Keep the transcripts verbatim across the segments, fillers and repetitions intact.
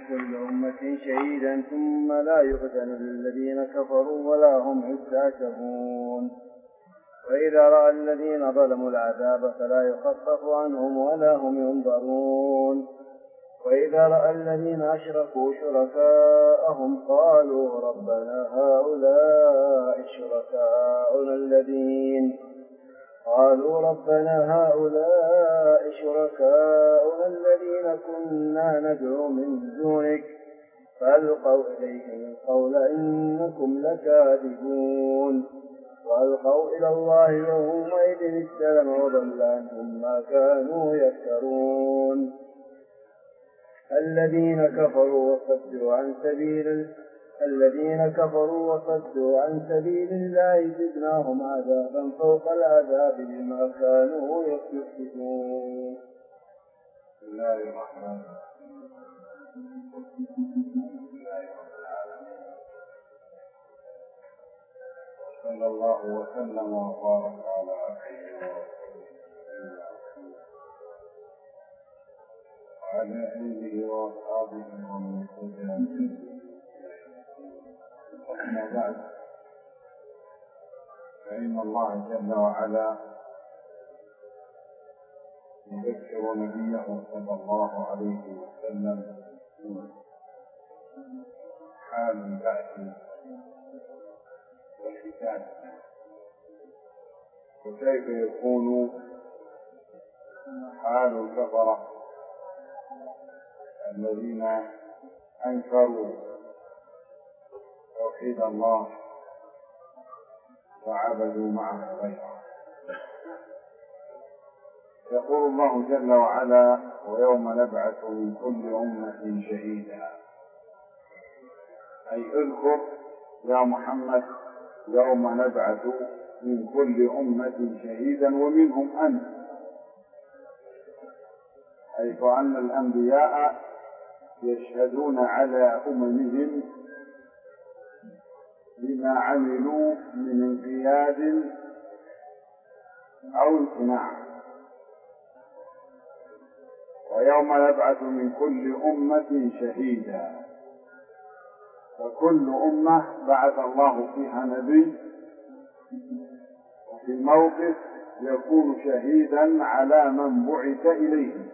كل أمة شهيدا ثم لا يؤذن للذين كفروا ولا هم يستعتبون وإذا رأى الذين ظلموا العذاب فلا يخفف عنهم ولا هم ينظرون وإذا رأى الذين أشركوا شركاءهم قالوا ربنا هؤلاء شركاؤنا الذين قالوا ربنا هؤلاء شركاؤنا الذين كنا ندعو من دونك فألقوا إليهم القول إنكم لكاذبون وألقوا إلى الله يومئذ السلم وضل عنهم ما كانوا يفترون الذين كفروا وصدوا عن سبيل الذين كفروا وصدوا عن سبيل الله زدناهم عذابا فوق العذاب بما كانوا يفسقون. بسم الله الرحمن الرحيم. صلى الله وسلم وبارك على عبده وعلى آله وأصحابه ومن تبعهم. أما بعد، فإن الله جل وعلا يذكر نبيه صلى الله عليه وسلم حال البعث والحساب، وكيف يكون حال الكفرة الذين أنكروا توحيد الله وعبدوا معه غيره. يقول الله جل وعلا: ويوم نبعث من كل أمة شهيدا، أي اذكر يا محمد يوم نبعث من كل أمة شهيدا ومنهم أنت، حيث أن الأنبياء يشهدون على أممهم بما عملوا من انقياد أو امتناع. ويوم نبعث من كل أمة شهيدا، فكل أمة بعث الله فيها نبي، وفي الموقف يكون شهيدا على من بعث إليه.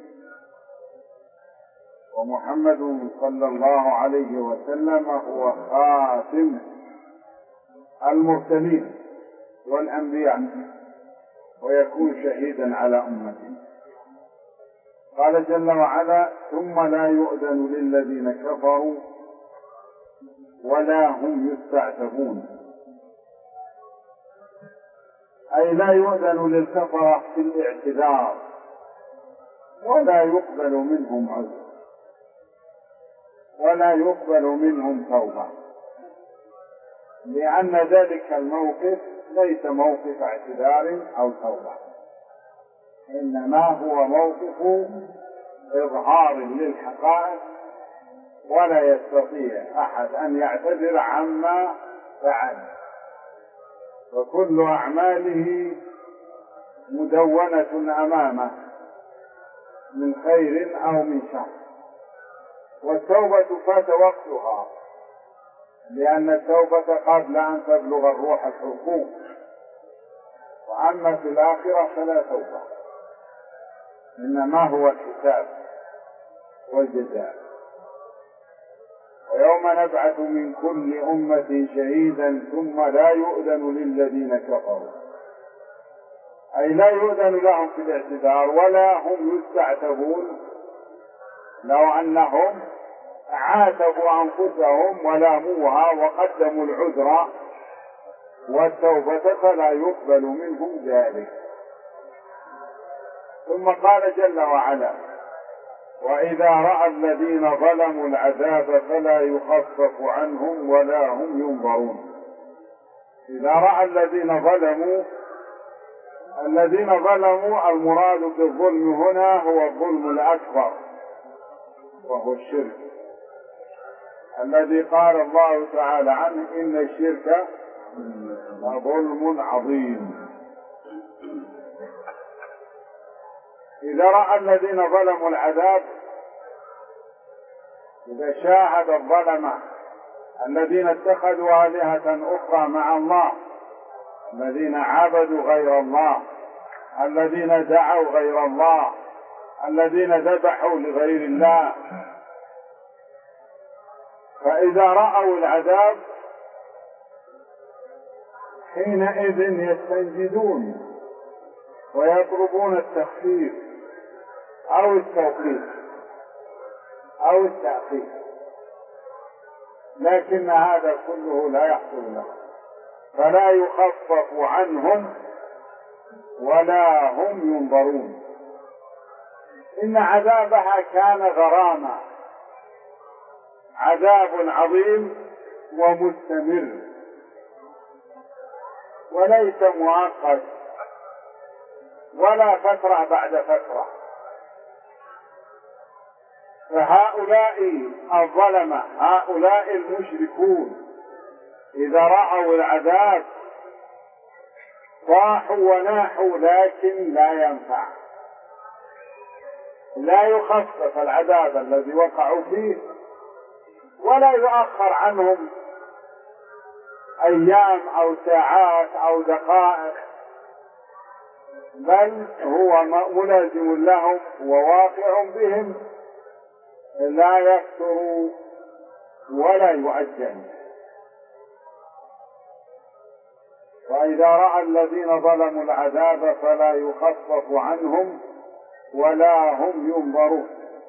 ومحمد صلى الله عليه وسلم هو خاتم المرسلين والأنبياء، ويكون شهيدا على أمته. قال جل وعلا: ثم لا يؤذن للذين كفروا ولا هم يستعتبون، أي لا يؤذن للكفرة في الاعتذار ولا يقبل منهم عذر ولا يقبل منهم توبة، لأن ذلك الموقف ليس موقف اعتذار أو توبة، إنما هو موقف إظهار للحقائق، ولا يستطيع أحد أن يعتذر عما فعل، وكل أعماله مدونة أمامه من خير أو من شر. والتوبة فات وقتها، لأن التوبة قبل أن تبلغ الروح الحقوق، وأما في الآخرة فلا توبة، إنما هو الحساب والجزاء. ويوم نبعث من كل أمة شهيدا ثم لا يؤذن للذين كفروا، أي لا يؤذن لهم في الاعتذار ولا هم يستعتبون، لو أنهم عاتبوا أنفسهم ولاموها وقدموا العذر والتوبة فلا يقبل منهم ذلك. ثم قال جل وعلا: وإذا رأى الذين ظلموا العذاب فلا يخفف عنهم ولا هم ينظرون. إذا رأى الذين ظلموا، الذين ظلموا المراد بالظلم هنا هو الظلم الأكبر، وهو الشرك الذي قال الله تعالى عنه: إن الشرك لظلم عظيم. إذا رأى الذين ظلموا العذاب إذا شاهد الظلمة الذين اتخذوا آلهة أخرى مع الله، الذين عبدوا غير الله، الذين دعوا غير الله، الذين ذبحوا لغير الله، فإذا رأوا العذاب حينئذ يستنجدون ويطلبون التخفيف أو التوقيف أو التأخير، لكن هذا كله لا يحصل له، فلا يخفف عنهم ولا هم ينظرون. إن عذابها كان غراما، عذاب عظيم ومستمر وليس مؤقت ولا فترة بعد فترة. فهؤلاء الظلمة، هؤلاء المشركون، إذا رأوا العذاب صاحوا وناحوا، لكن لا ينفع، لا يخفف العذاب الذي وقعوا فيه ولا يؤخر عنهم أيام أو ساعات أو دقائق، بل هو ملازم لهم وواقع بهم، لا يفتر ولا يؤجل. وإذا رأى الذين ظلموا العذاب فلا يخفف عنهم ولا هم ينظرون.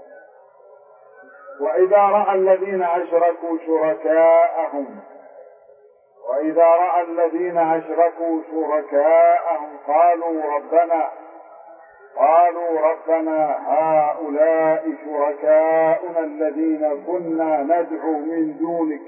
وإذا رأى الذين أشركوا شركاءهم وإذا رأى الذين أشركوا شركاءهم قالوا ربنا قالوا ربنا هؤلاء شركاؤنا الذين كنا ندعو من دونك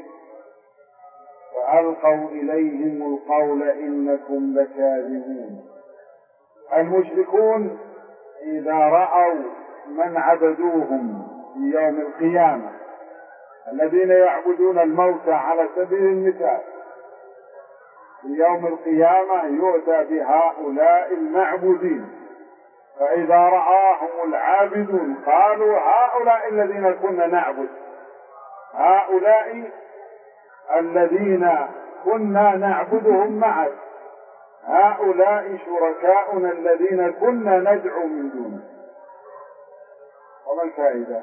فألقوا إليهم القول إنكم لكاذبون. المشركون إذا رأوا من عبدوهم في يوم القيامة، الذين يعبدون الموتى على سبيل المثال، في يوم القيامة يؤتى بهؤلاء المعبودين، فإذا رآهم العابدون قالوا هؤلاء الذين كنا نعبد، هؤلاء الذين كنا نعبدهم معك، هؤلاء شركاؤنا الذين كنا ندعو من دونه. وما الفائدة؟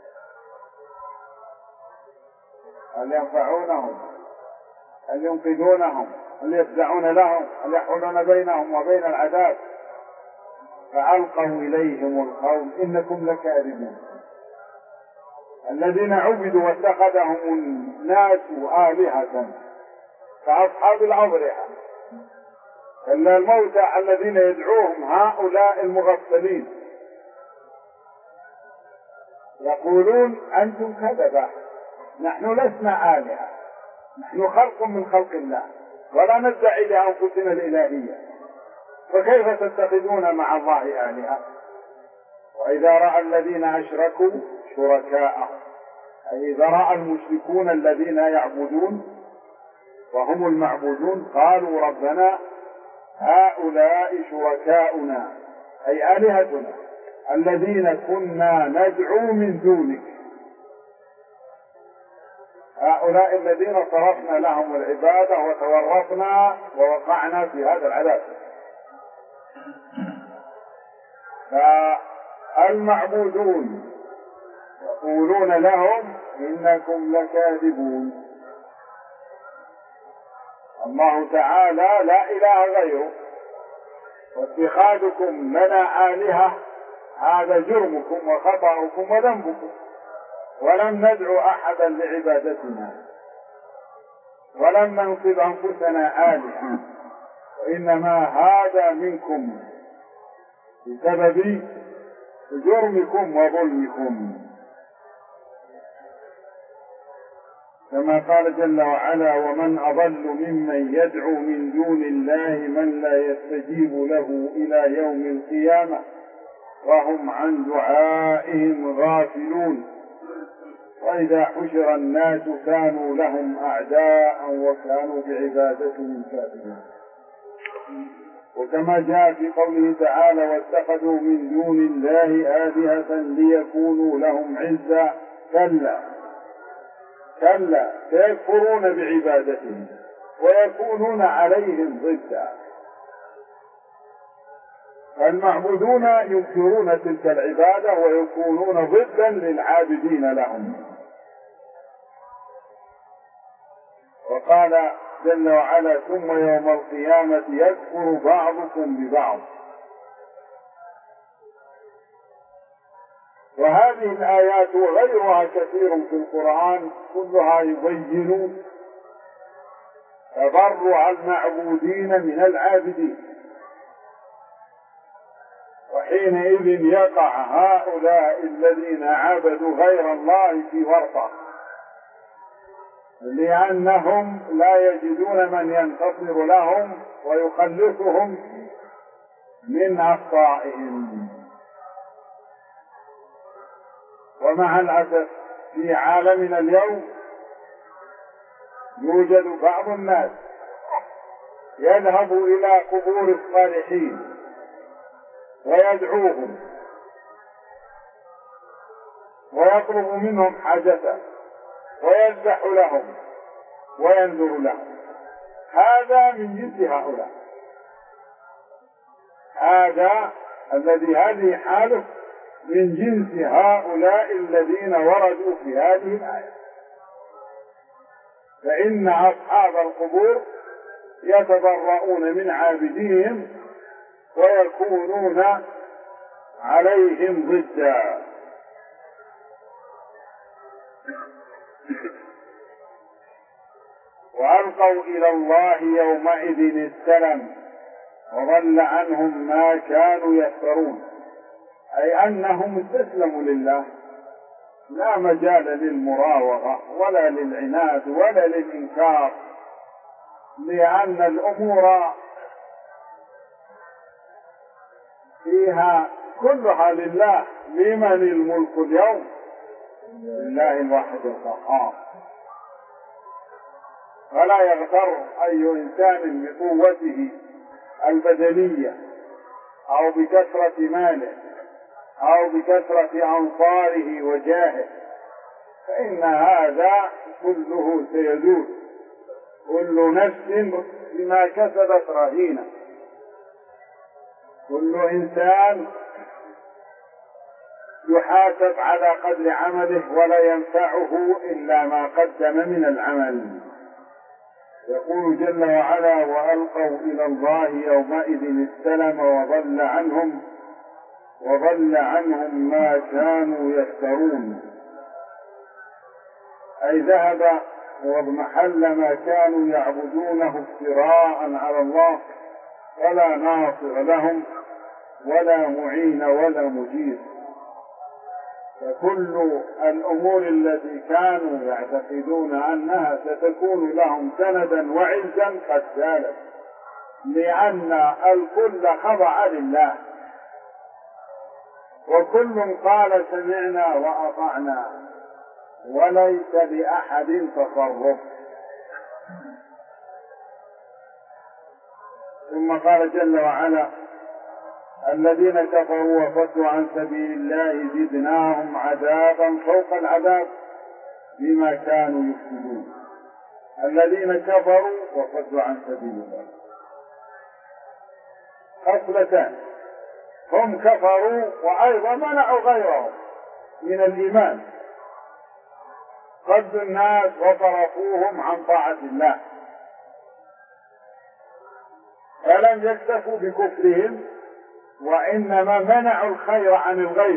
هل ينفعونهم؟ هل ينقذونهم؟ هل يفزعون لهم؟ هل يحولون بينهم وبين العذاب؟ فألقوا إليهم القول إنكم لكاذبون. الذين عبدوا واتخذهم الناس آلهة كأصحاب الأضرحة، إلا الموتى الذين يدعوهم هؤلاء المغفلين يقولون أنتم كذبة، نحن لسنا آلهة، نحن خلق من خلق الله ولا ندعي لأنفسنا الإلهية، فكيف تتخذون مع الله آلهة؟ وإذا رأى الذين أشركوا شركاءهم، أي إذا رأى المشركون الذين يعبدون وهم المعبودون قالوا ربنا هؤلاء شركاؤنا أي آلهتنا الذين كنا ندعو من دونك، هؤلاء الذين صرفنا لهم العبادة وتورطنا ووقعنا في هذا العذاب. فالمعبودون يقولون لهم إنكم لكاذبون. الله تعالى لا إله غيره، واتخاذكم لنا آلهة هذا جرمكم وخطأكم وذنبكم، ولم ندعو أحدا لعبادتنا ولم ننصب أنفسنا آلهة، وإنما هذا منكم بسبب جرمكم وظلمكم، كما قال جل وعلا ومن أضل ممن يدعو من دون الله من لا يستجيب له إلى يوم القيامة وهم عن دعائهم غافلون وإذا حشر الناس كانوا لهم أعداء وكانوا بعبادتهم كافرين. وكما جاء في قوله تعالى واتخذوا من دون الله آلهة ليكونوا لهم عزا، كلا كلا سيكفرون بعبادتهم ويكونون عليهم ضدا. المعبودون ينكرون تلك العبادة ويكونون ضدا للعابدين لهم. وقال جل وعلا ثم يوم القيامة يكفر بعضكم ببعض. وهذه الآيات وغيرها كثير في القرآن كلها يبين تبرع المعبودين من العابدين، وحينئذ يقع هؤلاء الذين عبدوا غير الله في ورطة، لأنهم لا يجدون من ينتصر لهم ويخلصهم من أخطائهم. ومع الأسف في عالمنا اليوم يوجد بعض الناس يذهب إلى قبور الصالحين ويدعوهم ويطلب منهم حاجته ويذبح لهم وينذر لهم. هذا من جنس هؤلاء، هذا الذي هذه حاله من جنس هؤلاء الذين وردوا في هذه الآية. فإن أصحاب القبور يتبرؤون من عابديهم ويكونون عليهم ضدا. وألقوا إلى الله يومئذ السلم وضل عنهم ما كانوا يفترون، أي أنهم استسلموا لله، لا مجال للمراوغة ولا للعناد ولا للإنكار، لأن الأمور فيها كلها لله. لمن الملك اليوم؟ لله الواحد القهار. فلا يغتر أي إنسان بقوته البدنية أو بكثرة ماله أو بكثرة أنصاره وجاهه، فإن هذا كله سيزول، كل نفس بما كسبت رهينة. كل إنسان يحاسب على قدر عمله ولا ينفعه إلا ما قدم من العمل. يقول جل وعلا وألقوا إلى الله يومئذ السلم وضل عنهم وضل عنهم ما كانوا يفترون، أي ذهب واضمحل ما كانوا يعبدونه افتراء على الله، ولا ناصر لهم ولا معين ولا مجير. فكل الأمور التي كانوا يعتقدون أنها ستكون لهم سندا وعزا قد زالت، لأن الكل خضع لله، وكل قال سمعنا وأطعنا وليس لأحد تصرف. ثم قال جل وعلا الذين كفروا وصدوا عن سبيل الله زدناهم عذابا فوق العذاب بما كانوا يفسدون. الذين كفروا وصدوا عن سبيل الله خصلتان: هم كفروا وأيضا منعوا غيرهم من الإيمان، صدوا الناس وصرفوهم عن طاعة الله، فلم يكتفوا بكفرهم وإنما منعوا الخير عن الغير.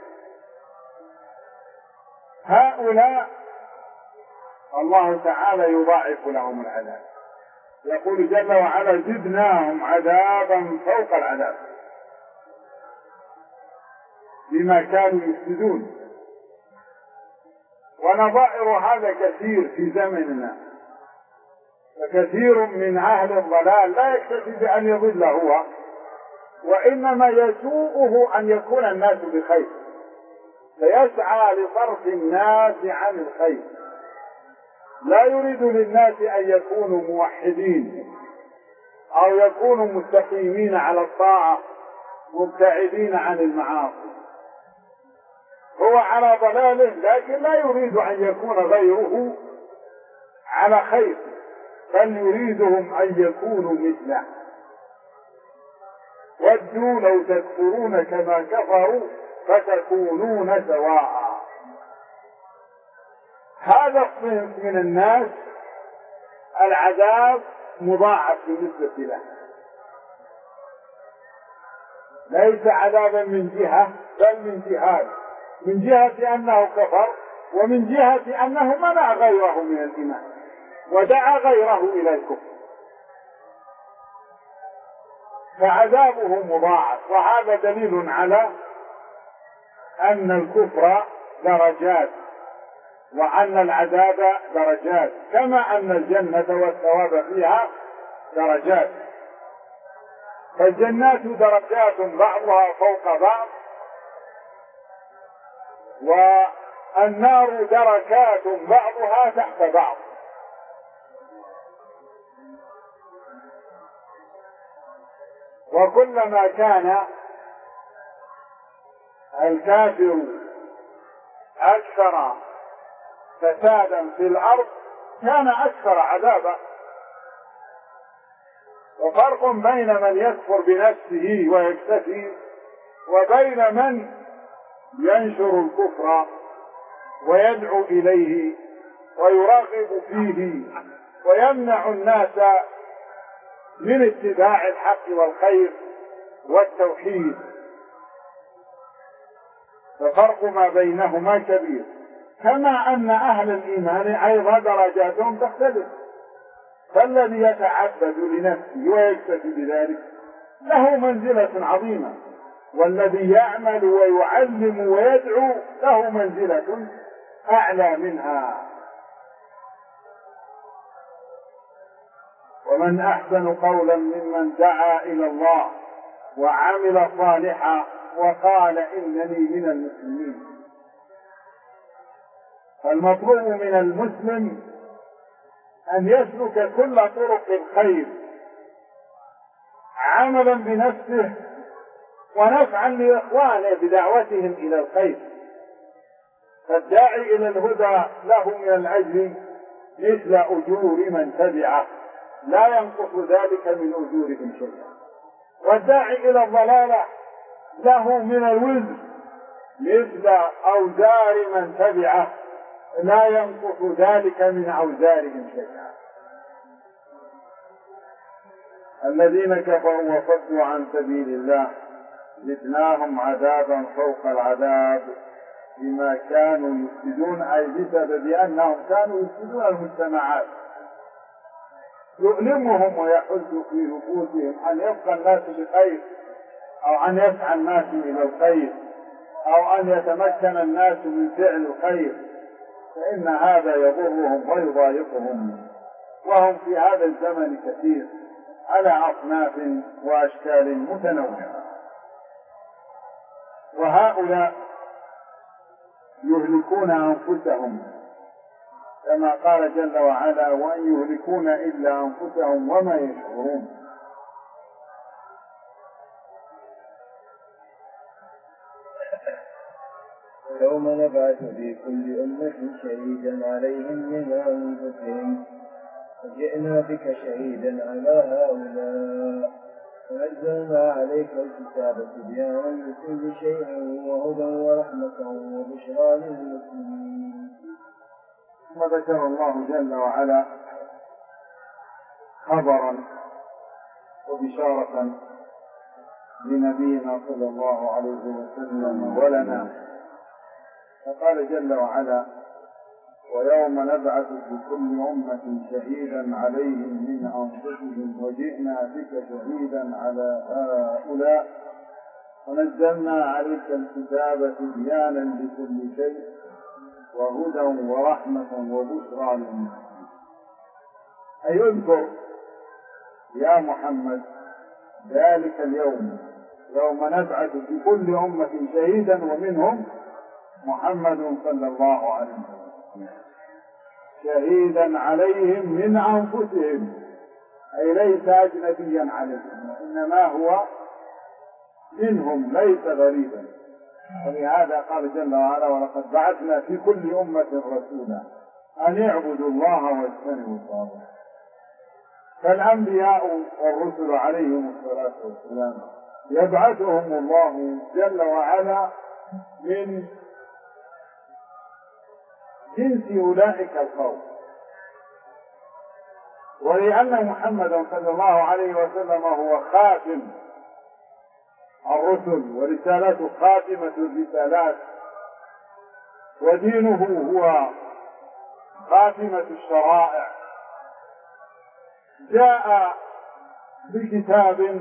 هؤلاء الله تعالى يضاعف لهم العذاب، يقول جل وعلا زدناهم عذابا فوق العذاب بما كانوا يفسدون. ونظائر هذا كثير في زمننا، فكثير من أهل الضلال لا يكتفي بأن يضل هو، وإنما يسوءه أن يكون الناس بخير، فيسعى لصرف الناس عن الخير، لا يريد للناس أن يكونوا موحدين أو يكونوا مستقيمين على الطاعة مبتعدين عن المعاصي، هو على ضلاله، لكن لا يريد أن يكون غيره على خير، بل يريدهم أن يكونوا مثله. ودوا لو تكفرون كما كفروا فتكونون سواء. هذا الصنف من الناس العذاب مضاعف بالنسبة له، ليس عذابا من جهة بل من جهات، من جهة أنه كفر، ومن جهة أنه منع غيره من الإيمان ودعا غيره إلى الكفر، فعذابه مضاعف. وهذا دليل على أن الكفر درجات، وأن العذاب درجات، كما أن الجنة والثواب فيها درجات. فالجنات درجات بعضها فوق بعض، والنار دركات بعضها تحت بعض. وكلما كان الكافر أكثر فسادا في الأرض كان أكثر عذابا. وفرق بين من يكفر بنفسه ويكتفي وبين من ينشر الكفر ويدعو إليه ويرغب فيه ويمنع الناس من اتباع الحق والخير والتوحيد. ففرق ما بينهما كبير، كما أن أهل الإيمان أيضا درجاتهم تختلف. فالذي يتعبد لنفسه ويكتفي بذلك له منزلة عظيمة، والذي يعمل ويعلم ويدعو له منزلة أعلى منها. ومن أحسن قولا ممن دعا إلى الله وعمل صالحا وقال إنني من المسلمين. فالمطلوب من المسلم أن يسلك كل طرق الخير عملا بنفسه ونفعا لإخوانه بدعوتهم إلى الخير. فالداعي إلى الهدى له من الأجر مثل أجور من تبعه، لا ينقص ذلك من أجورهم شيئا. والداعي إلى الضلالة له من الوزر مثل أوزار من تبعه، لا ينقص ذلك من أوزارهم شيئا. الذين كفروا وصدوا عن سبيل الله زدناهم عذابا فوق العذاب بما كانوا يفسدون، أي بسبب أنهم كانوا يفسدون المجتمعات. يؤلمهم ويحز في نفوسهم أن يبقى الناس بخير، أو أن يسعى الناس إلى الخير، أو أن يتمكن الناس من فعل الخير، فإن هذا يضرهم ويضايقهم. وهم في هذا الزمن كثير على أصناف وأشكال متنوعة. وهؤلاء يهلكون أنفسهم كما قال جل وعلا: وأن يهلكون إلا أنفسهم وما يشعرون. يوم نبعث في كل أمة شهيدا عليهم من أنفسهم وجئنا بك شهيدا على هؤلاء ونزلنا عليك الكتاب تبيانا لكل شيء وهدى ورحمة وبشرى للمسلمين. ثم ذكر الله جل وعلا خبرا وبشارة لنبينا صلى الله عليه وسلم ولنا، فقال جل وعلا: ويوم نبعث في كل أمة شهيدا عليهم من أنفسهم وجئنا بك شهيدا على هؤلاء ونزلنا عليك الكتاب تبيانا لكل شيء وهدى ورحمة وبشرى للمسلمين. أي اذكر يا محمد ذلك اليوم، يوم نبعث في كل أمة شهيدا ومنهم محمد صلى الله عليه وسلم، شهيدا عليهم من أنفسهم، أي ليس أجنبيا عليهم، إنما هو منهم ليس غريبا. ولهذا قال جل وعلا: ولقد بعثنا في كل أمة رسولا أن اعبدوا الله واجتنبوا الطاغوت. فالأنبياء والرسل عليهم الصلاة والسلام يبعثهم الله جل وعلا من جنس أولئك القوم، ولأن محمدا صلى الله عليه وسلم هو خاتم الرسل ورسالته خاتمة الرسالات ودينه هو خاتمة الشرائع، جاء بكتاب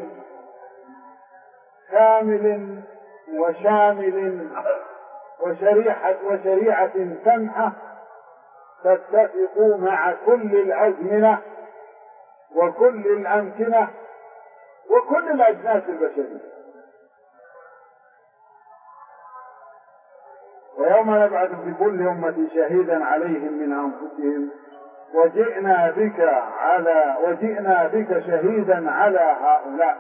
كامل وشامل وشريعة وشريعة سمحة تتفق مع كل الأزمنة وكل الأمكنة وكل الأجناس البشرية. ويوم نبعث في كل أمة شهيدا عليهم من أنفسهم وجئنا بك على وجئنا بك شهيدا على هؤلاء.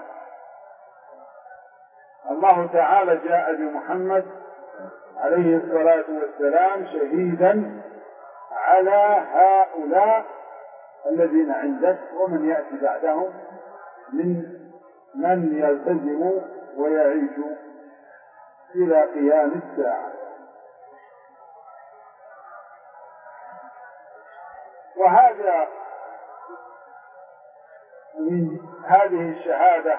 الله تعالى جاء بمحمد عليه الصلاة والسلام شهيدا على هؤلاء الذين عندك ومن يأتي بعدهم من من يلتزم ويعيش إلى قيام الساعة. وهذا من هذه الشهادة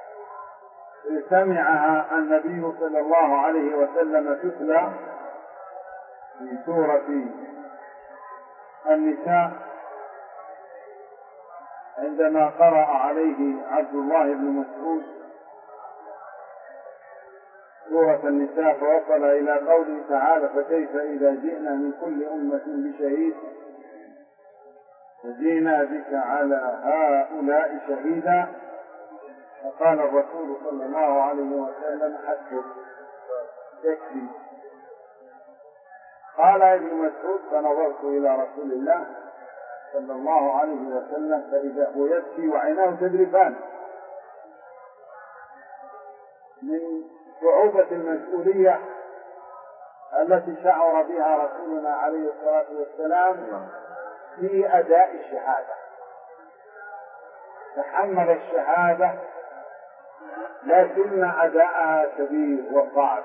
سمعها النبي صلى الله عليه وسلم تتلى في سورة النساء عندما قرأ عليه عبد الله بن مسعود سورة النساء فوصل إلى قوله تعالى: فكيف إذا جئنا من كل أمة بشهيد وجئنا بك على هؤلاء شهيدا. فقال الرسول صلى الله عليه وسلم: حسبك يكفي. قال ابن مسعود: فنظرت إلى رسول الله صلى الله عليه وسلم فإذا هو يبكي وعيناه تذرفان من صعوبة المسؤولية التي شعر بها رسولنا عليه الصلاة والسلام في أداء الشهادة. تحمل الشهادة لكن أداءها كبير وصعب.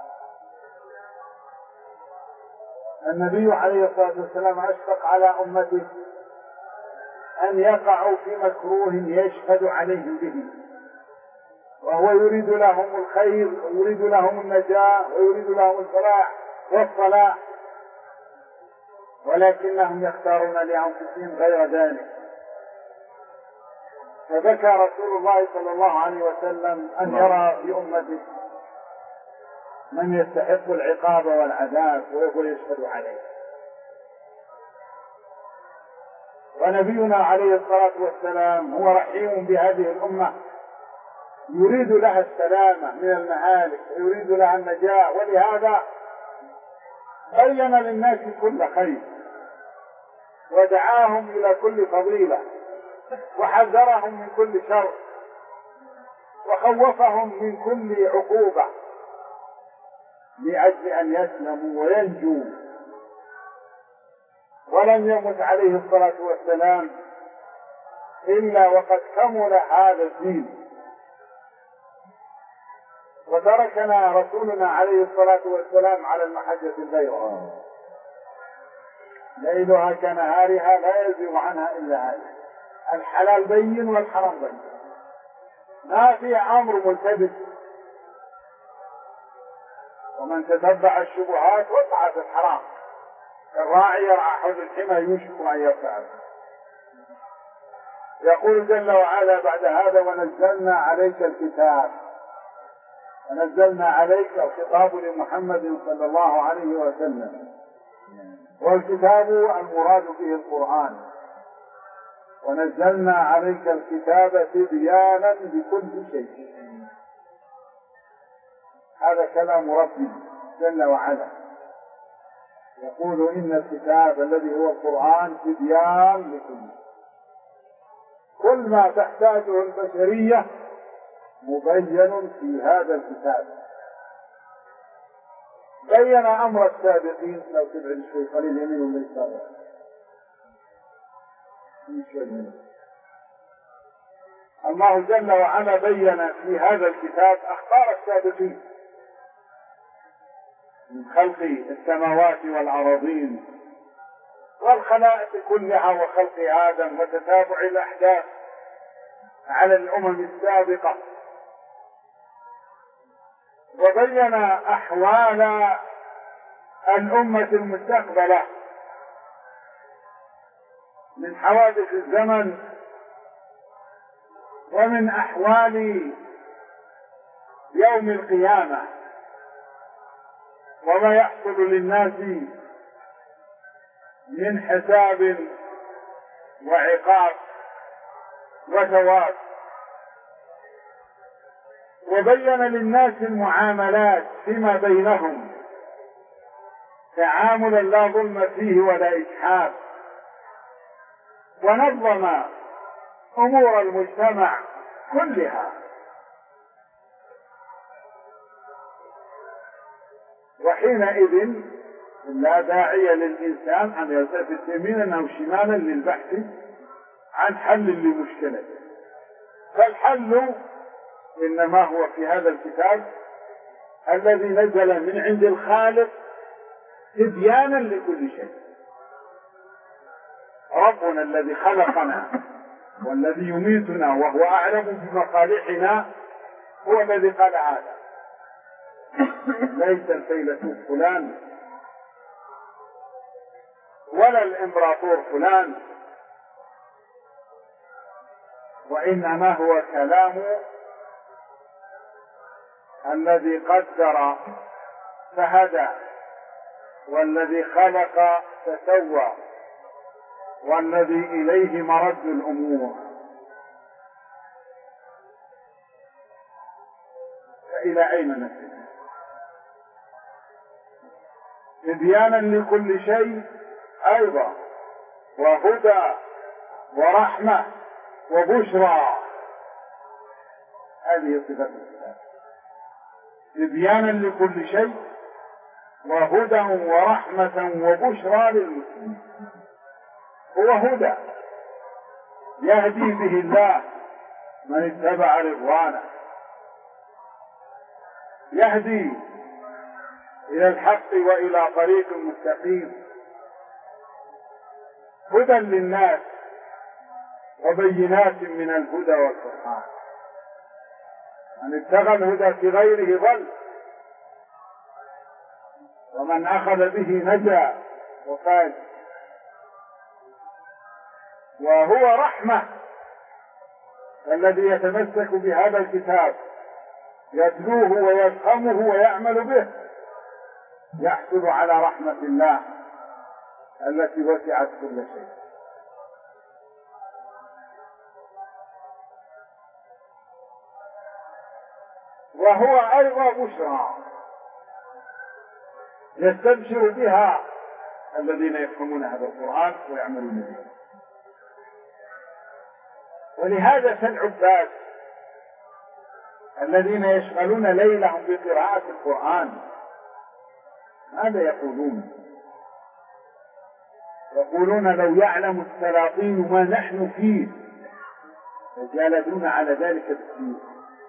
النبي عليه الصلاة والسلام أشفق على أمته أن يقعوا في مكروه يشهد عليهم به، وهو يريد لهم الخير ويريد لهم النجاة ويريد لهم الفلاح والصلاح، ولكنهم يختارون لأنفسهم غير ذلك. فبكى رسول الله صلى الله عليه وسلم أن يرى في أمته من يستحق العقاب والعذاب وهو يشهد عليه. ونبينا عليه الصلاة والسلام هو رحيم بهذه الأمة، يريد لها السلامة من المهالك ويريد لها النجاة، ولهذا بين للناس كل خير ودعاهم إلى كل فضيلة وحذرهم من كل شر وخوفهم من كل عقوبة لأجل أن يسلموا وينجوا. ولم يمت عليه الصلاة والسلام إلا وقد كمل هذا الدين، وتركنا رسولنا عليه الصلاة والسلام على المحجة البيضاء ليلها كنهارها لا يزيغ عنها إلا هذا، الحلال بين والحرام بين، ما في أمر ملتبس. ومن تتبع الشبهات وقع في الحرام، الراعي يرعى حول الحمى يوشك أن يرتعد. يقول جل وعلا بعد هذا: ونزلنا عليك الكتاب. ونزلنا عليك الخطاب لمحمد صلى الله عليه وسلم، والكتاب المراد به القرآن. ونزلنا عليك الكتاب تبيانا لكل شيء. هذا كلام ربي جل وعلا، يقول: إن الكتاب الذي هو القرآن تبيان لكل كل ما تحتاجه البشرية مبين في هذا الكتاب. بين أمر السابقين. لو تبعد شوي قليل يمين ويسار الله جل وعلا بين في هذا الكتاب أخبار السابقين من خلق السماوات والأراضين والخلائق كلها وخلق آدم وتتابع الأحداث على الأمم السابقة، وبين أحوال الأمة المستقبلة من حوادث الزمن ومن أحوال يوم القيامة وما يحصل للناس من حساب وعقاب وثواب، وبين للناس المعاملات فيما بينهم تعاملا لا ظلم فيه ولا إجحاف، ونظم أمور المجتمع كلها. وحينئذ لا داعي للإنسان أن يلتفت يمينا أو شمالا للبحث عن حل لمشكلته، فالحل إنما هو في هذا الكتاب الذي نزل من عند الخالق تبيانا لكل شيء. ربنا الذي خلقنا والذي يميتنا وهو أعلم بمصالحنا هو الذي قال هذا، ليس الفيلسوف فلان ولا الإمبراطور فلان، وإنما هو كلام الذي قدر فهدى والذي خلق فسوى والذي إليه مرد الأمور. فإلى أين نسير؟ تبيانا لكل شيء أيضا، وهدى ورحمة وبشرى، هذه صفة الكتاب، تبيانا لكل شيء وهدى ورحمة وبشرى للمسلمين. هو هدى يهدي به الله من اتبع رضوانه، يهدي إلى الحق وإلى طريق مستقيم، هدى للناس وبينات من الهدى والفرقان. من ابتغى الهدى في غيره ضل، ومن أخذ به نجا وفاز. وهو رحمة، الذي يتمسك بهذا الكتاب يتلوه ويفهمه ويعمل به يحصل على رحمة الله التي وسعت كل شيء. وهو أيضا بشرى يستبشر بها الذين يفهمون هذا القرآن ويعملون به. ولهذا فالعباد الذين يشغلون ليلهم بقراءة القرآن ماذا يقولون؟ يقولون لو يعلم السلاطين ما نحن فيه لجالدون على ذلك بالسيوف.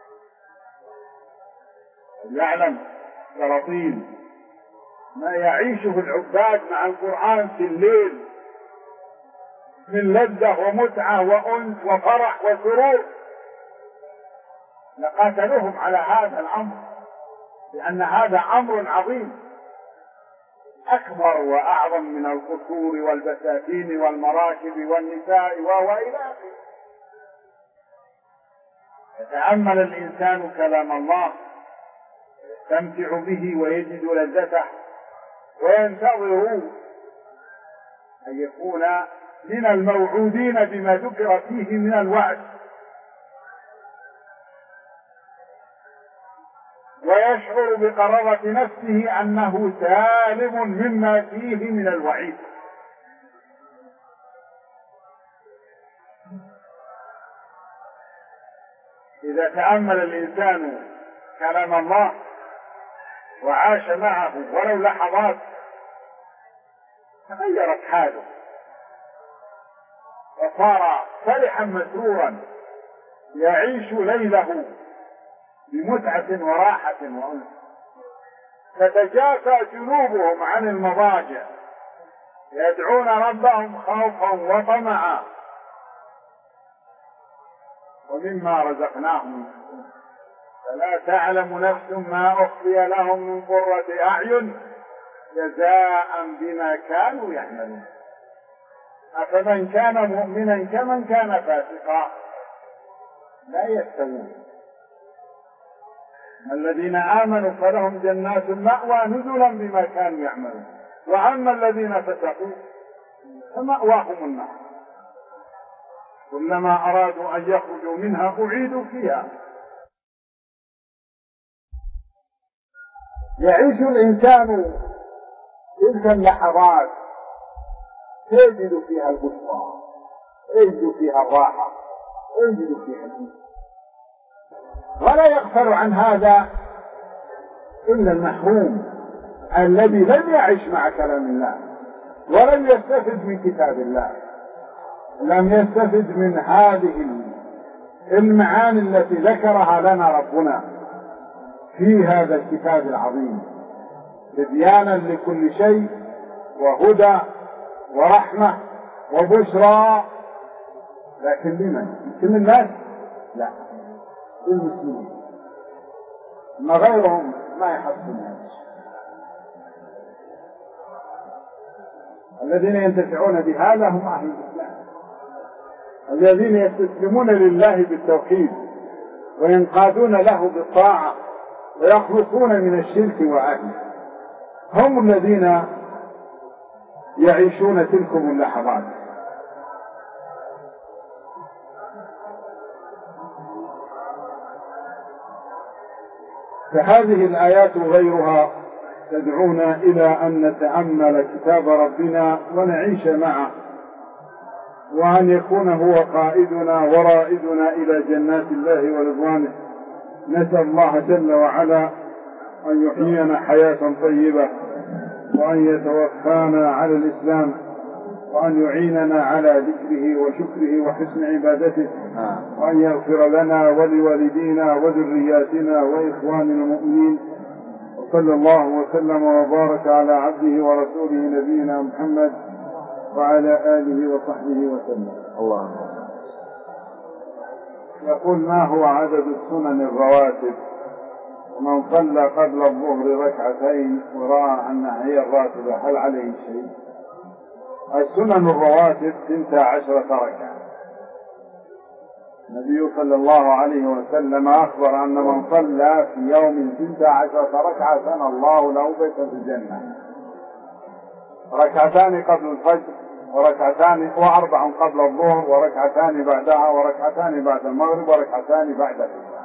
يعلم السلاطين ما يعيشه العباد مع القرآن في الليل من لذة ومتعة وأنس وفرح وسرور لقاتلوهم على هذا الأمر، لأن هذا أمر عظيم أكبر وأعظم من القصور والبساتين والمراكب والنساء وإلى آخره. يتأمل الإنسان كلام الله يستمتع به ويجد لذته وينتظر أن يكون من الموعودين بما ذكر فيه من الوعد، ويشعر بقرارة نفسه أنه سالم مما فيه من الوعيد. إذا تأمل الإنسان كلام الله وعاش معه ولو لحظات تغيرت حاله وصار فرحا مسرورا يعيش ليله بمتعة وراحة وأنس. تتجافى جنوبهم عن المضاجع يدعون ربهم خوفا وطمعا ومما رزقناهم فلا تعلم نفس ما أخفي لهم من قرة أعين جزاء بما كانوا يعملون. أفمن كان مؤمنا كمن كان فاسقا لا يستوون. الذين آمنوا فلهم جنات المأوى نزلا بما كانوا يعملون، وأما الذين فسقوا فمأواهم النار كلما أرادوا أن يخرجوا منها أعيدوا فيها. يعيش الإنسان تلك اللحظات يجد فيها البشرى، يجد فيها الراحة، يجد فيها الأنس، ولا يغفل عن هذا إلا المحروم الذي لم يعش مع كلام الله ولم يستفد من كتاب الله، لم يستفد من هذه المعاني التي ذكرها لنا ربنا في هذا الكتاب العظيم تبيانا لكل شيء وهدى ورحمة وبشرى. لكن لمن؟ كل الناس؟ لا، للمسلمين، ما غيرهم ما يحصلون هذا الشيء. الذين ينتفعون بهذا هم أهل الإسلام، الذين يستسلمون لله بالتوحيد وينقادون له بالطاعة ويخلصون من الشرك وأهله، هم الذين يعيشون تلكم اللحظات. فهذه الآيات وغيرها تدعونا إلى أن نتأمل كتاب ربنا ونعيش معه، وأن يكون هو قائدنا ورائدنا إلى جنات الله ورضوانه. نسأل الله جل وعلا أن يحيينا حياة طيبة، وأن يتوفانا على الإسلام، وأن يعيننا على ذكره وشكره وحسن عبادته، وأن يغفر لنا ولوالدينا وذرياتنا وإخواننا المؤمنين. وصلى الله وسلم وبارك على عبده ورسوله نبينا محمد وعلى آله وصحبه وسلم. اللهم يقول: ما هو عدد السنن الرواتب؟ ومن صلى قبل الظهر ركعتين ورأى أنها هي الراتبة هل عليه شيء؟ السنن الرواتب ثنتا عشرة ركعة. النبي صلى الله عليه وسلم أخبر أن من صلى في يوم ثنتا عشرة ركعة بنى الله له بيتا في الجنة، ركعتان قبل الفجر وركعتان وأربع قبل الظهر وركعتان بعدها وركعتان بعد المغرب وركعتان بعد العشاء.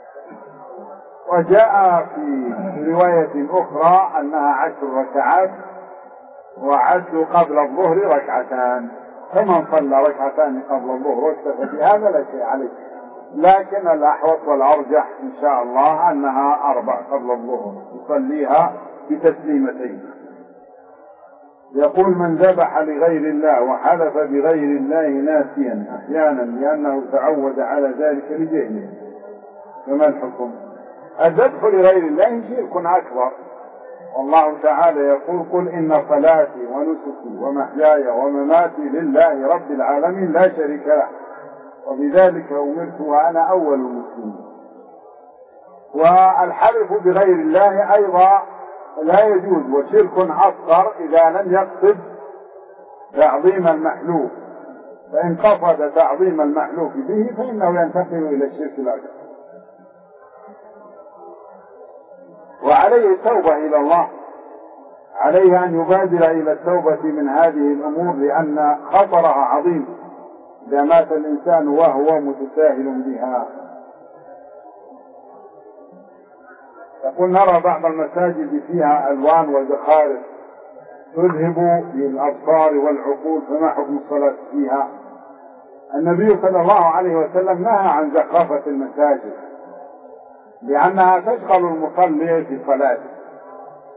وجاء في رواية أخرى أنها عشر ركعات وعد قبل الظهر ركعتان، فمن صلى ركعتان قبل الظهر واكتفى بهذا لا شيء عليه، لكن الأحوط والأرجح إن شاء الله أنها أربع قبل الظهر يصليها بتسليمتين. يقول: من ذبح لغير الله وحلف بغير الله ناسيا أحيانا لأنه تعود على ذلك لجهله فما الحكم؟ الذبح لغير الله شرك أكبر، والله تعالى يقول: قل إن صلاتي ونسكي ومحياي ومماتي لله رب العالمين لا شريك له وبذلك أمرت وأنا أول المسلمين. والحلف بغير الله أيضا لا يجوز، وشرك أصغر إذا لم يقصد تعظيم المحلوف، فإن قصد تعظيم المحلوف به فإنه ينتقل إلى الشرك الأكبر. وعليه التوبة إلى الله، عليه أن يبادر إلى التوبة من هذه الأمور لأن خطرها عظيم إذا مات الإنسان وهو متساهل بها. يقول: نرى بعض المساجد فيها ألوان وزخارف تذهب للأبصار والعقول، فما حكم الصلاة فيها؟ النبي صلى الله عليه وسلم نهى عن زخرفة المساجد لأنها تشغل المصلي في صلاته،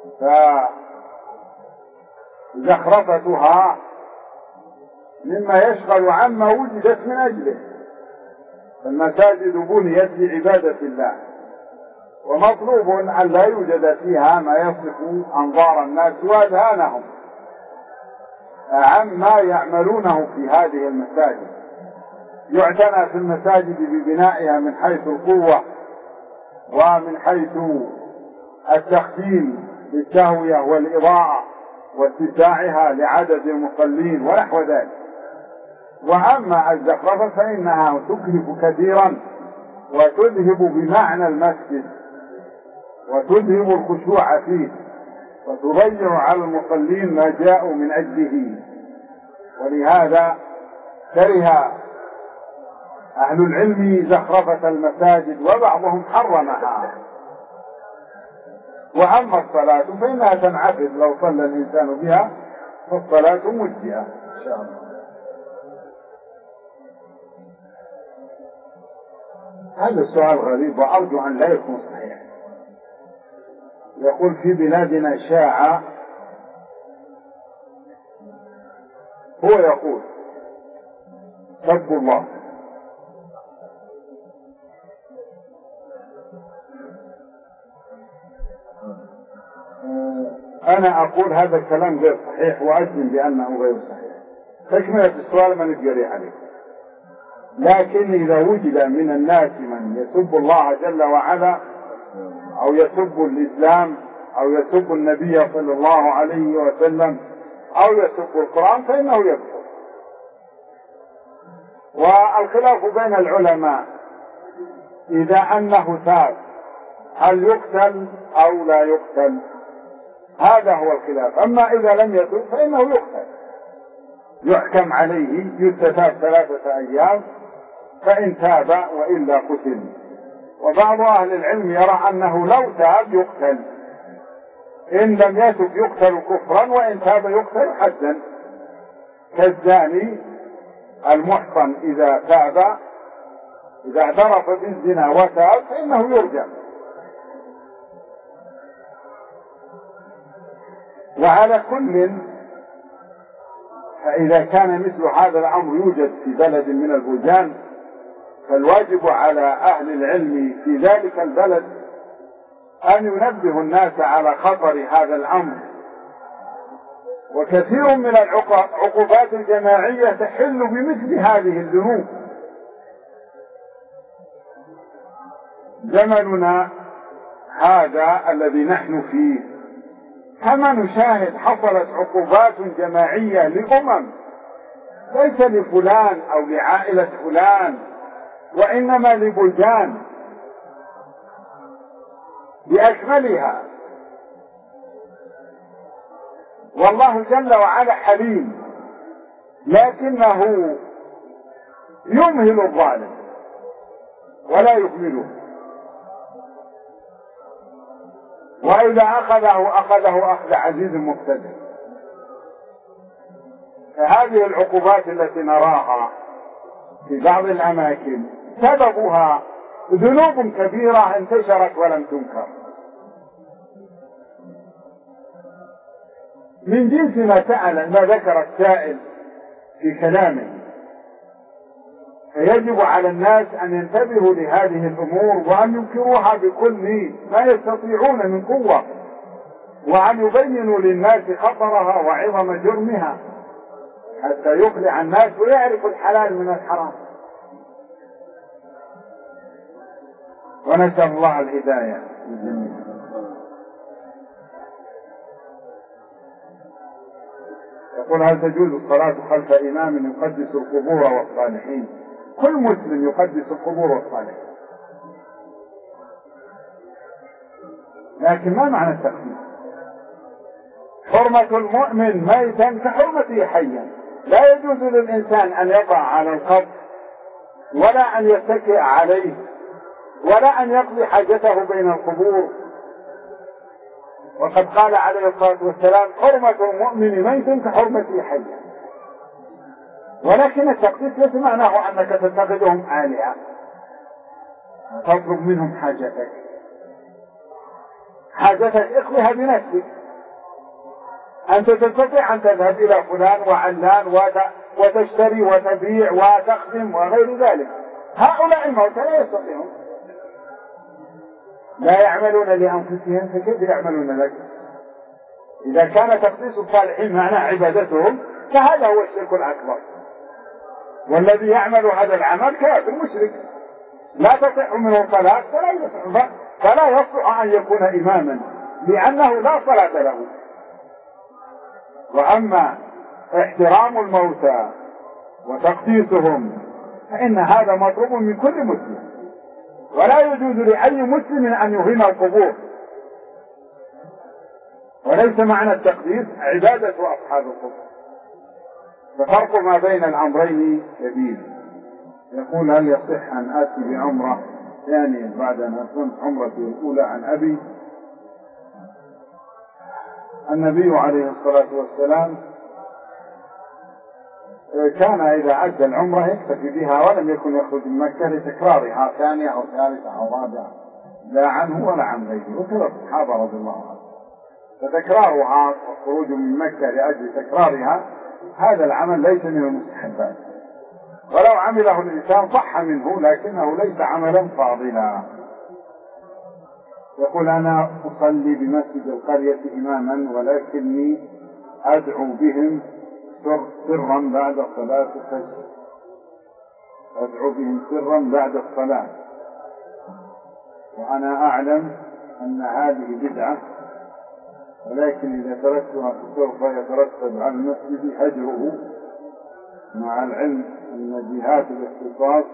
فزخرفتها مما يشغل عما وجدت من أجله. المساجد بنيت لعبادة الله، ومطلوب أن لا يوجد فيها ما يصف أنظار الناس وأذهانهم عما يعملونه في هذه المساجد. يعتنى في المساجد ببنائها من حيث القوة ومن حيث التخديم بالتهوية والإضاءة واتساعها لعدد المصلين ونحو ذلك. وأما الزخرفة فإنها تكلف كثيرا وتذهب بمعنى المسجد وتذهب الخشوع فيه وتضيع على المصلين ما جاءوا من أجله. ولهذا كره أهل العلم زخرفة المساجد وبعضهم حرمها. وأما الصلاة فإنها تنعقد لو صلى الإنسان بها، فالصلاة مجزئة إن شاء الله. هذا السؤال غريب وأرجو أن لا يكون صحيح. يقول في بلادنا شاع، هو يقول سب الله، أنا أقول هذا الكلام غير صحيح وأجزم بأنه غير صحيح. تكملة السؤال ما نجري عليه. لكن إذا وجد من الناس من يسب الله جل وعلا أو يسب الإسلام أو يسب النبي صلى الله عليه وسلم أو يسب القرآن فإنه يكفر. والخلاف بين العلماء إذا أنه تاب هل يقتل أو لا يقتل، هذا هو الخلاف. أما إذا لم يتب فإنه يقتل، يحكم عليه يستتاب ثلاثة أيام، فإن تاب وإلا قتل. وبعض أهل العلم يرى أنه لو تاب يقتل، إن لم يتب يقتل كفرا، وإن تاب يقتل حدا، كالزاني المحصن إذا تاب إذا اعترف بالزنا وتاب فإنه يرجم. وعلى كل فإذا كان مثل هذا الأمر يوجد في بلد من البلدان فالواجب على أهل العلم في ذلك البلد أن ينبهوا الناس على خطر هذا الأمر. وكثير من العقوبات الجماعية تحل بمثل هذه الذنوب. زمننا هذا الذي نحن فيه كما نشاهد حصلت عقوبات جماعية لأمم، ليس لفلان أو لعائلة فلان، وإنما لبلدان بأكملها. والله جل وعلا حليم، لكنه يمهل الظالم ولا يهمله، وإذا أخذه أخذه أخذ عزيز مقتدر. فهذه العقوبات التي نراها في بعض الأماكن سببها ذنوب كبيرة انتشرت ولم تنكر، من جنس ما سأل ما ذكر السائل في كلامه. فيجب على الناس أن ينتبهوا لهذه الأمور وأن ينكروها بكل ما يستطيعون من قوة، وأن يبينوا للناس خطرها وعظم جرمها حتى يقلع الناس ويعرفوا الحلال من الحرام. ونسأل الله الهداية للجميع. يقول هل تجوز الصلاة خلف إمام يقدس القبور والصالحين؟ كل مسلم يقدس القبور والصالحين، لكن ما معنى التقديس؟ حرمة المؤمن ميتا كحرمته حيا، لا يجوز للإنسان أن يقع على القبر ولا أن يتكئ عليه ولا أن يقضي حاجته بين القبور. وقد قال عليه الصلاة والسلام حرمة المؤمن ميت كحرمته حيا. ولكن التقديس ليس معناه أنك تتخذهم آلهة تطلب منهم حاجتك. حاجتك اقضيها بنفسك، أنت تستطيع أن تذهب إلى فلان وعلان وتشتري وتبيع وتخدم وغير ذلك. هؤلاء الموتى لا يستطيعون، لا يعملون لأنفسهم فكيف يعملون لك؟ إذا كان تقديس الصالحين معناه عبادتهم فهذا هو الشرك الأكبر، والذي يعمل هذا العمل كافر مشرك لا تصح منه صلاة فلا يصح فلا يصلح أن يكون إماما لأنه لا صلاة له. وأما احترام الموتى وتقديسهم فإن هذا مطلوب من كل مسلم، ولا يجوز لأي مسلم أن يهين القبور. وليس معنى التقديس عبادة أصحاب القبور، ففرق ما بين الأمرين كبير. يقول: هل يصح أن آتي بعمرة ثانية بعد أن أتممت عمرتي الأولى؟ عن أبي النبي عليه الصلاة والسلام كان إذا أدى العمرة يكتفي بها ولم يكن يخرج من مكة لتكرارها ثانية أو ثالثة أو رابعة، لا عنه ولا عن غيره، وكذا الصحابة رضي الله عنهم. فتكرارها والخروج من مكة لأجل تكرارها هذا العمل ليس من المستحبات، ولو عمله الإنسان صح منه لكنه ليس عملا فاضلا. يقول: أنا أصلي بمسجد القرية إماما ولكني أدعو بهم سرا بعد صلاة الفجر، أدعو بهم سرا بعد الصلاة، وأنا أعلم أن هذه بدعة، ولكن إذا تركتها فسوف يترتب على المسجد هجره، مع العلم أن جهات الاختصاص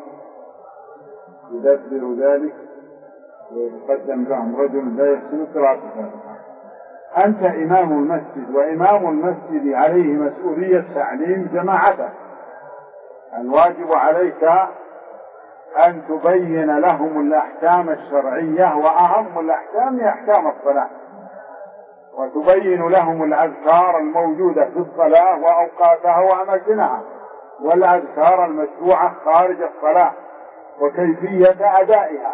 يدبر ذلك ويتقدم لهم رجل لا يحسن قراءة الفاتحة. أنت إمام المسجد، وإمام المسجد عليه مسؤولية تعليم جماعته. الواجب عليك أن تبين لهم الأحكام الشرعية، وأهم الأحكام هي أحكام الصلاة، وتبين لهم الأذكار الموجودة في الصلاة وأوقاتها وأماكنها، والأذكار المشروعة خارج الصلاة وكيفية أدائها.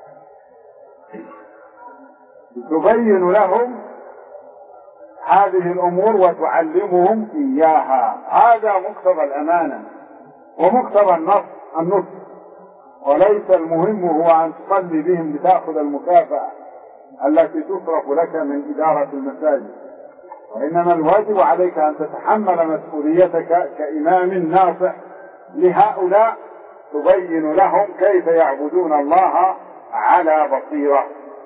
تبين لهم هذه الأمور وتعلمهم إياها. هذا مقتضى الأمانة ومقتضى النص النص وليس المهم هو أن تصلي بهم لتأخذ المكافأة التي تصرف لك من إدارة المساجد، وإنما الواجب عليك أن تتحمل مسؤوليتك كإمام ناصح لهؤلاء، تبين لهم كيف يعبدون الله على بصيرة.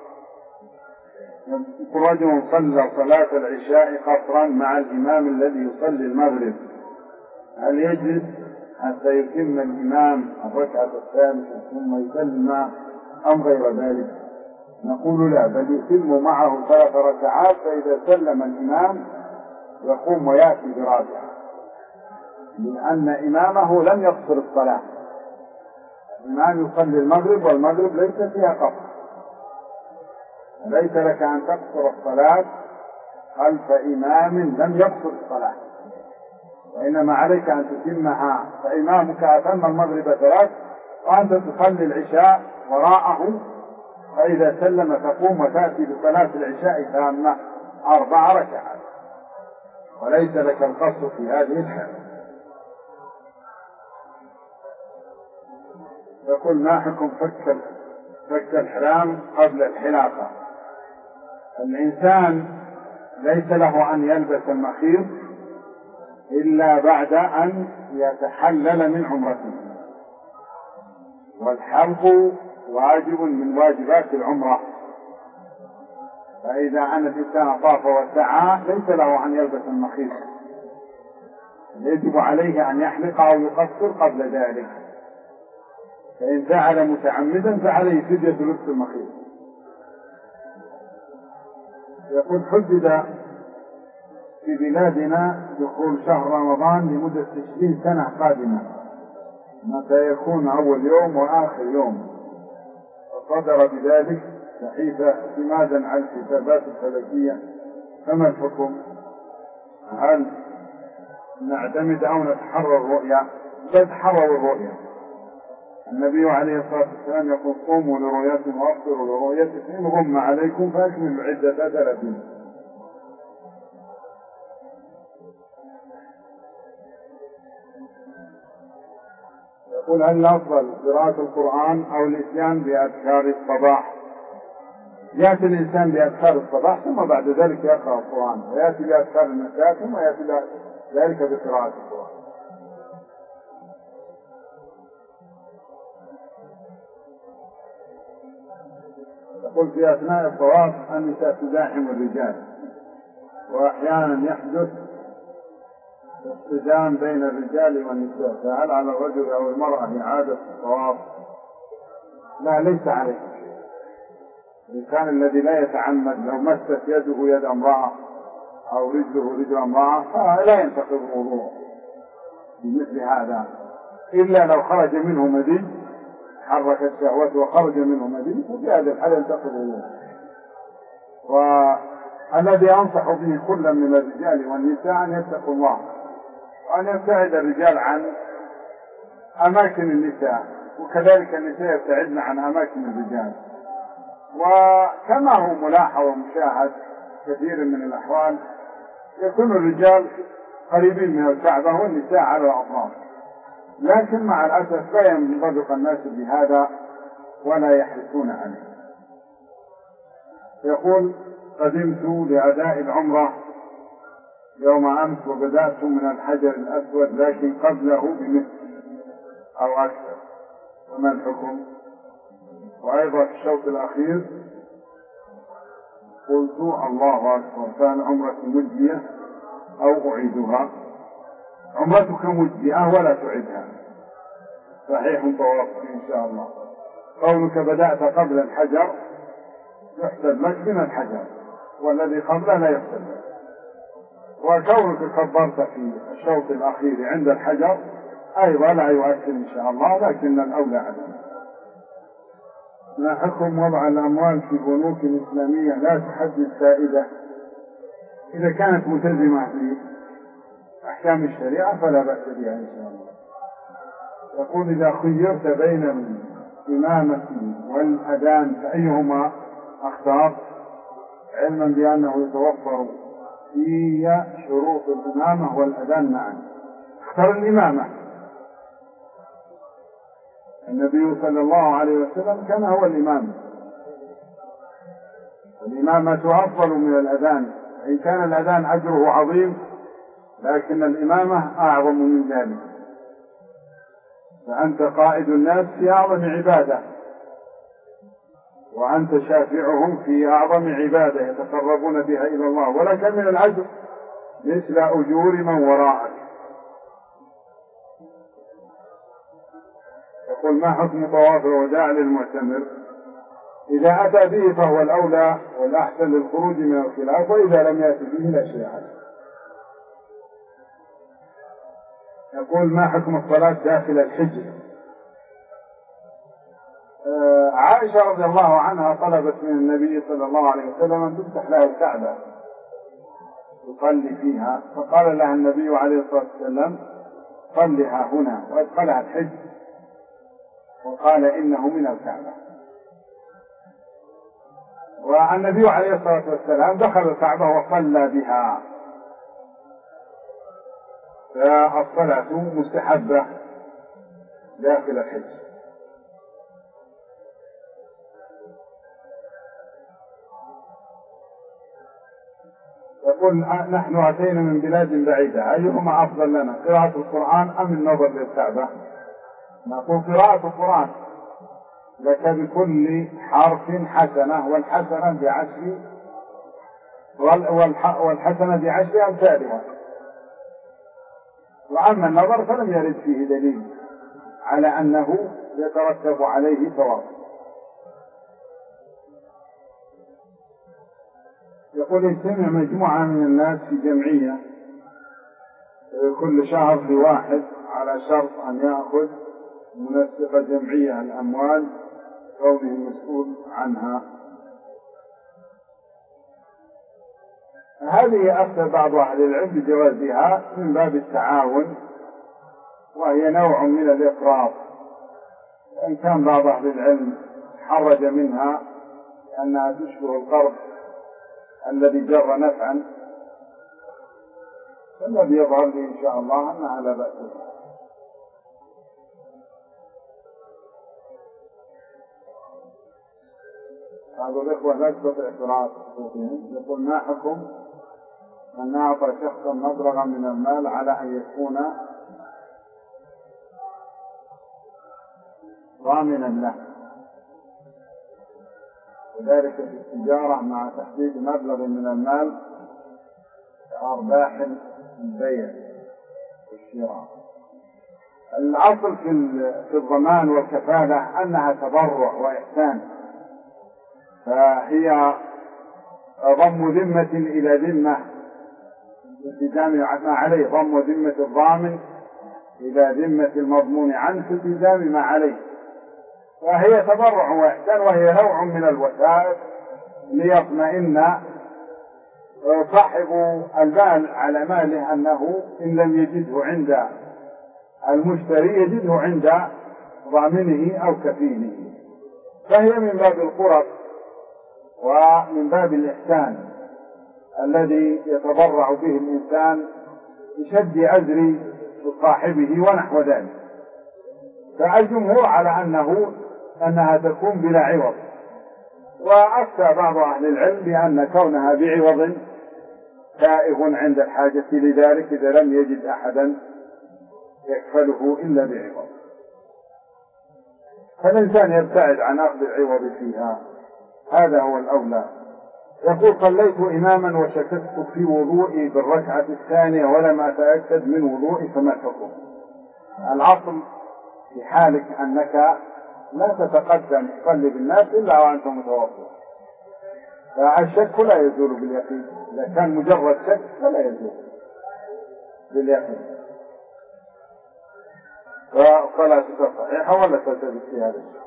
رجل صلى صلاة العشاء قصرا مع الإمام الذي يصلي المغرب، هل يجلس حتى يتم الإمام الركعة الثالثة ثم يسلم أم غير ذلك؟ نقول لا، بل يتم معه ثلاث ركعات، فإذا سلم الإمام يقوم ويأتي برابعة، لأن إمامه لم يقصر الصلاة. الإمام يصلي المغرب والمغرب ليس فيها قصر، ليس لك أن تقصر الصلاة خلف إمام لم يقصر الصلاة، وإنما عليك أن تتمها، فإمامك أتم المغرب ثلاث وأنت تصلي العشاء وراءه، فإذا سلم تقوم وتأتي بصلاة العشاء تامة أربع ركعات، وليس لك القصر في هذه الحالة. يقول: ما حكم فك فك الحرام قبل الحلاقة؟ الإنسان ليس له أن يلبس المخيط إلا بعد أن يتحلل من عمرته، والحلق واجب من واجبات العمرة، فإذا أن الإنسان طاف وسعى ليس له أن يلبس المخيط، يجب عليه أن يحلق أو يقصر قبل ذلك، فإن فعل متعمدا فعليه فدية لبس المخيط. يقول: حدد في بلادنا دخول شهر رمضان لمدة عشرين سنة قادمة، متى يكون أول يوم وآخر يوم؟ وصدر بذلك صحيفة اعتمادا على الحسابات الفلكية، فما الحكم؟ هل نعتمد أو نتحرر الرؤيا؟ نتحرر الرؤيا. النبي عليه الصلاة والسلام يقول: صوموا لرؤيتكم وافطروا لرؤيتكم، إن غم عليكم فأكملوا العدة ثلاثين. يقول هل الأفضل قراءة القرآن أو الإتيان بأذكار الصباح؟ يأتي الإنسان بأذكار الصباح ثم بعد ذلك يقرأ القرآن، ويأتي بأذكار المساء ثم يأتي ذلك بقراءة القرآن. يقول في أثناء الطواف النساء تزاحم الرجال، وأحيانا يحدث اصطدام بين الرجال والنساء، فهل على الرجل أو المرأة إعادة الطواف؟ لا، ليس عليه شيء. الإنسان الذي لا يتعمد لو مست يده يد امرأة أو رجله رجل امرأة فلا ينتقض الوضوء بمثل هذا، إلا لو خرج منه مذي، حركت شهوته وخرج منه مذي، وفي هذا الحال ينتقض الوضوء. والذي أنصح به كل من الرجال والنساء أن يتقوا الله، وأن يبتعد الرجال عن أماكن النساء، وكذلك النساء يبتعدن عن أماكن الرجال. وكما هو ملاحظ ومشاهد كثير من الأحوال يكون الرجال قريبين من الكعبة والنساء على الأطراف، لكن مع الأسف لا ينطبق الناس بهذا ولا يحرصون عليه. يقول قدمت لأداء العمرة يوم أمس وبدأت من الحجر الأسود لكن قبله بمثل أو أكثر، وما الحكم؟ وأيضا في الشوط الأخير قلت الله أكبر، كان عمرتي مجزية أو أعيدها؟ عمرتك مجزية ولا تعيدها، صحيح طوافك إن شاء الله. قولك بدأت قبل الحجر يحسب لك من الحجر، والذي قبله لا يحسب لك. وكونك كبرت في الشوط الأخير عند الحجر أيضا لا يؤثر إن شاء الله، لكن الأولى عدم. ما حكم وضع الأموال في بنوك إسلامية لا تحدد فائدة؟ إذا كانت ملتزمة في أحكام الشريعة فلا بأس بها إن شاء الله. يقول إذا خيرت بين الإمامة والأذان فأيهما أختار؟ علما بأنه يتوفر في شروط الإمامة والأذان معا. اختار الإمامة. النبي صلى الله عليه وسلم كان هو الإمام. الإمامة أفضل من الأذان، إن كان الأذان أجره عظيم لكن الإمامة أعظم من ذلك، فأنت قائد الناس في أعظم عبادة، وأنت شافعهم في أعظم عبادة يتقربون بها إلى الله، ولك من الأجر مثل أجور من وراءك. يقول ما حكم طواف الوداع للمعتمر؟ إذا أتى به فهو الأولى والأحسن للخروج من الخلاف، وإذا لم يأتي به لا شيء عليه. يقول ما حكم الصلاة داخل الحجر؟ آه عائشة رضي الله عنها طلبت من النبي صلى الله عليه وسلم أن تفتح لها الكعبة تصلي فيها، فقال لها النبي عليه الصلاة والسلام صلها هنا، وادخلها الحجر وقال إنه من الكعبة. والنبي عليه الصلاة والسلام دخل الكعبة وصلى بها، فالصلاة مستحبة داخل الحجر. يقول نحن أتينا من بلاد بعيدة، أيهما أفضل لنا قراءة القرآن أم النظر للكعبة؟ نقول قراءة القرآن، لك بكل حرف حسنة، والحسنة بعشر والحسنة بعشر أمثالها. وأما النظر فلم يرد فيه دليل على أنه يترتب عليه ثواب. يقول يجتمع مجموعة من الناس في جمعية كل شهر لواحد على شرط أن يأخذ منسق جمعية الأموال كونه المسؤول عنها. هذه أفتى بعض أهل العلم بجوازها من باب التعاون، وهي نوع من الإقراض، وإن كان بعض أهل العلم حرج منها لأنها تشبه القرض الذي جر نفعا، فالذي يظهر لي إن شاء الله أنها لا بأس بها. بعض الإخوة لا يستطيع قراءة صوتهم، يقول ما حكم من أعطى شخصا مبلغا من المال على أن يكون ضامنا له، وذلك في التجارة مع تحديد مبلغ من المال كأرباح البيع والشراء. الأصل في الضمان والكفالة أنها تبرع وإحسان، فهي ضم ذمة إلى ذمة، التزام ما عليه، ضم ذمة الضامن إلى ذمة المضمون عنه في التزام ما عليه، وهي تبرع وإحسان، وهي نوع من الوسائل ليطمئن صاحب المال على ماله أنه إن لم يجده عند المشتري يجده عند ضامنه أو كفيله. فهي من باب القرب ومن باب الإحسان الذي يتبرع به الإنسان بشد أزر صاحبه ونحو ذلك. فالجمهور على أنه أنها تكون بلا عوض، وأفتى بعض أهل العلم بأن كونها بعوض سائغ عند الحاجة لذلك إذا لم يجد أحدا يكفله إلا بعوض، فالإنسان يبتعد عن أخذ العوض فيها، هذا هو الأولى. يقول صليت إماما وشككت في وضوئي بالركعة الثانية ولم أتأكد من وضوئي فما الحكم؟ العصر في حالك أنك لا تتقدم تصلي بالناس إلا وأنت متوضئ، فالشك لا يزول باليقين، إذا كان مجرد شك فلا يزول باليقين، فصلاتك صحيحة ولا تلتبس في هذا الشيء؟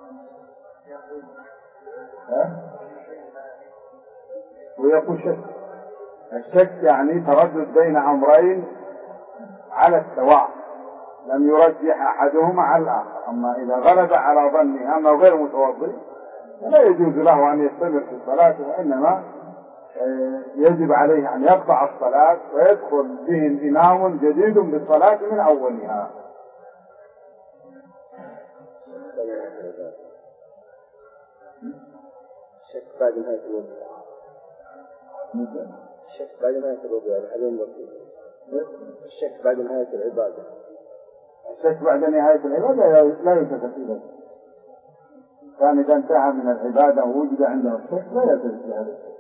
ويقول شك، الشك يعني تردد بين أمرين على السواء لم يرجح أحدهما على الآخر، أما إذا غلب على ظنه أنه غير متوضئ فلا يجوز له أن يستمر في صلاته، وإنما يجب عليه أن يقطع الصلاة ويدخل به إمام جديد بالصلاة من أولها. الشك بعد نهاية الوضوء، الشك بعد نهاية الوضوء هذا المرتين، الشك بعد نهاية العبادة، الشك بعد نهاية العبادة لا يلتفت إليه، كان إذا انتهى من العبادة ووجد عنده الشك لا يلتفت إلى هذا الشك،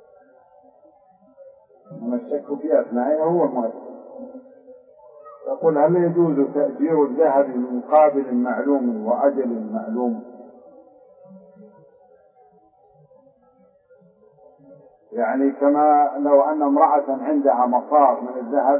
أما الشك في أثنائه هو مؤثر. يقول هل يجوز تأجير الذهب بمقابل معلوم وأجل معلوم؟ يعني كما لو أن امرأة عندها مصار من الذهب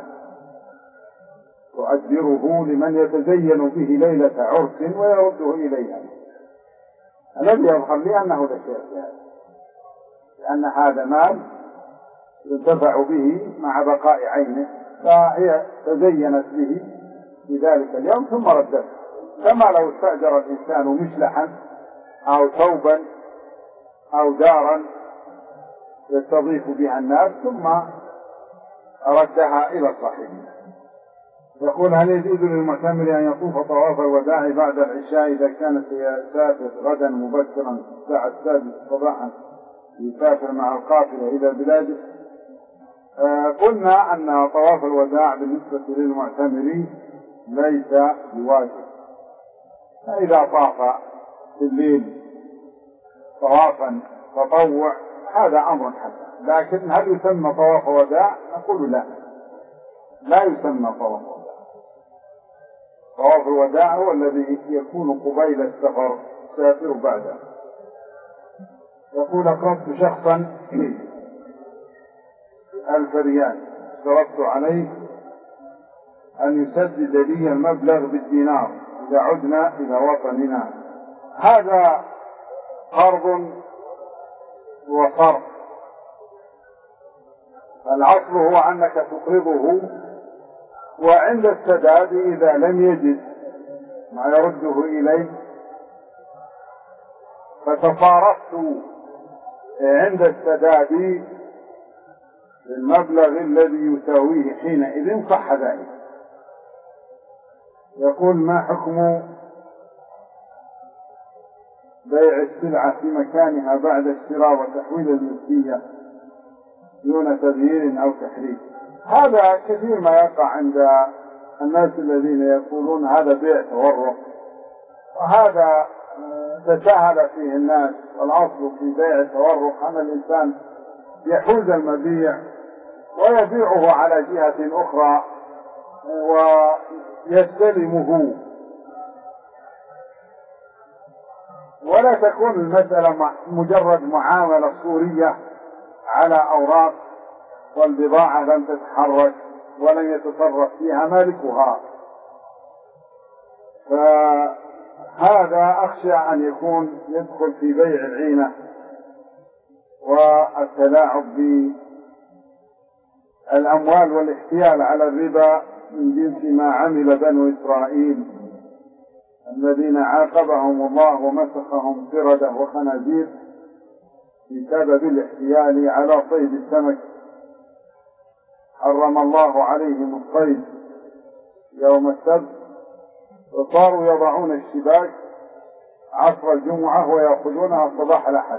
تؤجره لمن يتزين به ليلة عرس ويرده إليها، الذي يظهر لي أنه لا شيء في هذا، لأن هذا مال ينتفع به مع بقاء عينه، فهي تزينت به في ذلك اليوم ثم ردته، كما لو استأجر الإنسان مشلحا أو ثوبا أو دارا يستضيف بها الناس ثم ردها إلى صاحبه. يقول هل يجوز للمعتمر أن يطوف طواف الوداع بعد العشاء إذا كان سيسافر غدا مبكرا الساعة السادسة صباحا يسافر مع القافلة إلى بلاده؟ آه قلنا أن طواف الوداع بالنسبة للمعتمر ليس بواجب، فإذا طاف في الليل طوافا تطوع هذا أمر حسن، لكن هل يسمى طواف وداع؟ نقول لا، لا يسمى طواف وداع. طواف الوداع هو الذي يكون قبيل السفر سافر بعده. يقول أقرضت شخصا ألف ريال اشترطت عليه أن يسدد لي المبلغ بالدينار إذا عدنا إلى وطننا، هذا قرض وصرف، الأصل هو أنك تقرضه وعند السداد إذا لم يجد ما يرده إليه فتصارفت عند السداد المبلغ الذي يساويه حينئذ صح ذلك. يقول ما حكم بيع السلعة في مكانها بعد الشراء وتحويل الملكية دون تغيير أو تحريف. هذا كثير ما يقع عند الناس الذين يقولون هذا بيع تورق، وهذا تساهل فيه الناس. والأصل في بيع التورق أن الإنسان يحوز المبيع ويبيعه على جهة أخرى ويستلمه، ولا تكون المسألة مجرد معاملة صورية على أوراق والبضاعة لم تتحرك ولن يتصرف فيها مالكها. فهذا أخشى أن يكون يدخل في بيع العينة والتلاعب بالأموال والاحتيال على الربا من جنس ما عمل بنو إسرائيل الذين عاقبهم الله ومسخهم قردة وخنازير بسبب الاحتيال على صيد السمك. حرم الله عليهم الصيد يوم السبت، وصاروا يضعون الشباك عصر الجمعة ويأخذونها صباح الأحد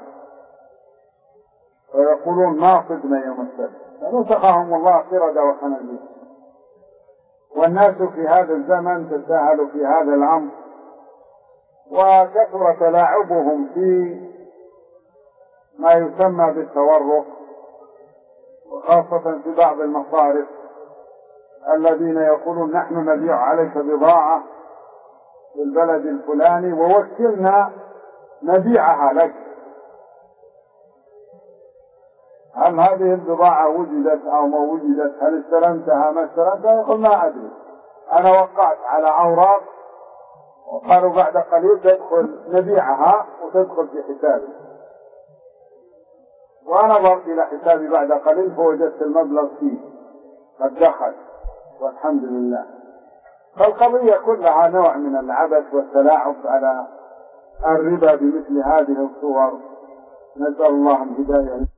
ويقولون ما صدنا يوم السبت، فنسخهم الله قردة وخنازير. والناس في هذا الزمن تساهلوا في هذا الأمر، وكثر تلاعبهم في ما يسمى بالتورق، وخاصة في بعض المصارف الذين يقولون نحن نبيع عليك بضاعة في البلد الفلاني ووكلنا نبيعها لك، هل هذه البضاعة وجدت أو ما وجدت؟ هل استلمتها ما استلمتها؟ يقول ما أدري، أنا وقعت على أوراق وقالوا بعد قليل تدخل نبيعها وتدخل في حسابي، ونظرت إلى حسابي بعد قليل فوجدت المبلغ فيه قد دخل والحمد لله. فالقضية كلها نوع من العبث والتلاعب على الربا بمثل هذه الصور. نسأل الله الهداية.